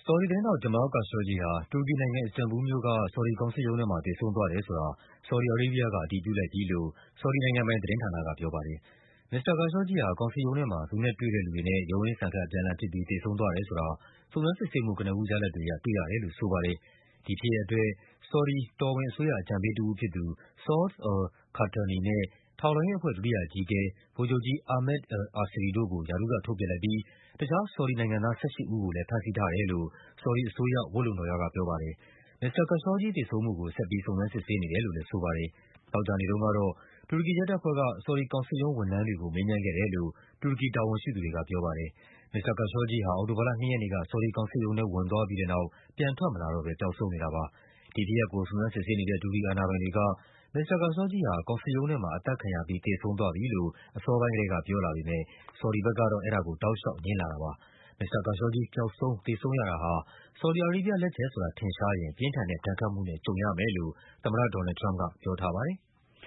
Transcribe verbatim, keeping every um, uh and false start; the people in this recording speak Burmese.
ဆော်ဒီသတင်းထောက် Jamal Khashoggi ဟာ တူရကီနိုင်ငံ၊ အစ္စတန်ဘူလ်မြို့က ဆော်ဒီကောင်စစ်ရုံးထဲမှာ သေဆုံးသွားတယ်ဆိုတာ ဆော်ဒီ အာရေးဘီးယားက အတည်ပြုလိုက်ပြီလို့ ဆော်ဒီနိုင်ငံပိုင် သတင်းဌာနကပြောပါတယ်။ မစ္စတာ Khashoggi ဟာ ကောင်စစ်ရုံးထဲမှာ သူနဲ့တွေ့တဲ့လူတွေနဲ့ ရုန်းရင်းဆန်ခတ် အပြန်အလှန်ဖြစ်ပြီး သေဆုံးသွားတယ်ဆိုတာ စုံစမ်းစစ်ဆေးမှု ကနဦး ရလဒ်တွေအရ တွေ့ရတယ်လို့ဆိုပါတယ်။ ဒီဖြစ်ရပ်အတွက် ဆော်ဒီ တော်ဝင် အစိုးရအကြံပေးတဦးဖြစ်သူ Saud al-Qahtani နဲ့ ထောက်လှမ်းရေးအဖွဲ့ ဒုတိယအကြီးအကဲ ဗိုလ်ချုပ်ကြီး Ahmed al-Asri တို့ကို ရာထူးကထုတ်ပစ်လိုက်ပြီး တခြား ဆော်ဒီနိုင်ငံသား ၁၈ ဦးကိုလည်း ဖမ်းဆီးထားတယ်လို့ ဆော်ဒီအစိုးရ ဝတ်လုံတော်ရကပြောပါတယ်။ မစ္စတာ Khashoggi သေဆုံးမှုကို ဆက်ပြီး စုံစမ်းစစ်ဆေးနေတယ်လို့လည်းဆိုပါတယ်။ သောကြာနေ့တုန်းကတော့ တူရကီရဲတပ်ဖွဲ့က ဆော်ဒီကောင်စစ်ရုံးဝန်ထမ်းတွေကို မေးမြန်းခဲ့တယ်လို့ တူရကီတာဝန်ရှိသူတွေကပြောပါတယ်။ မစ္စတာ Khashoggi ဟာ အောက်တိုဘာလ ၂ ရက်နေ့က ဆော်ဒီကောင်စစ်ရုံးထဲ ဝင်သွားပြီးတဲ့နောက် ပြန်ထွက်မလာတော့ဘဲ ပျောက်ဆုံးနေတာပါ။ ဒီဖြစ်ရပ်ကို စုံစမ်းစစ်ဆေးနေတဲ့ တူရကီအာဏာပိုင်တွေက မစ္စတာ Khashoggi ဟာ ကောင်စစ်ရုံးထဲမှာ အသတ်ခံရပြီး သေဆုံးသွားပြီလို့ အစောပိုင်းကတည်းက ပြောလာပေမဲ့ ဆော်ဒီဘက်ကတော့ အဲဒါကို တောက်လျှောက် ငြင်းလာတာပါ။ မစ္စတာ Khashoggi ပျောက်ဆုံး သေဆုံးရတာဟာ ဆော်ဒီ အာရေးဘီးယားလက်ချက်ဆိုတာ ထင်ရှားရင် ပြင်းထန်တဲ့ဒဏ်ခတ်မှုနဲ့ ကြုံရမယ်လို့ သမ္မတ ဒေါ်နယ်လ်ဒ် ထရမ့်ပ်က ပြောထားပါတယ်။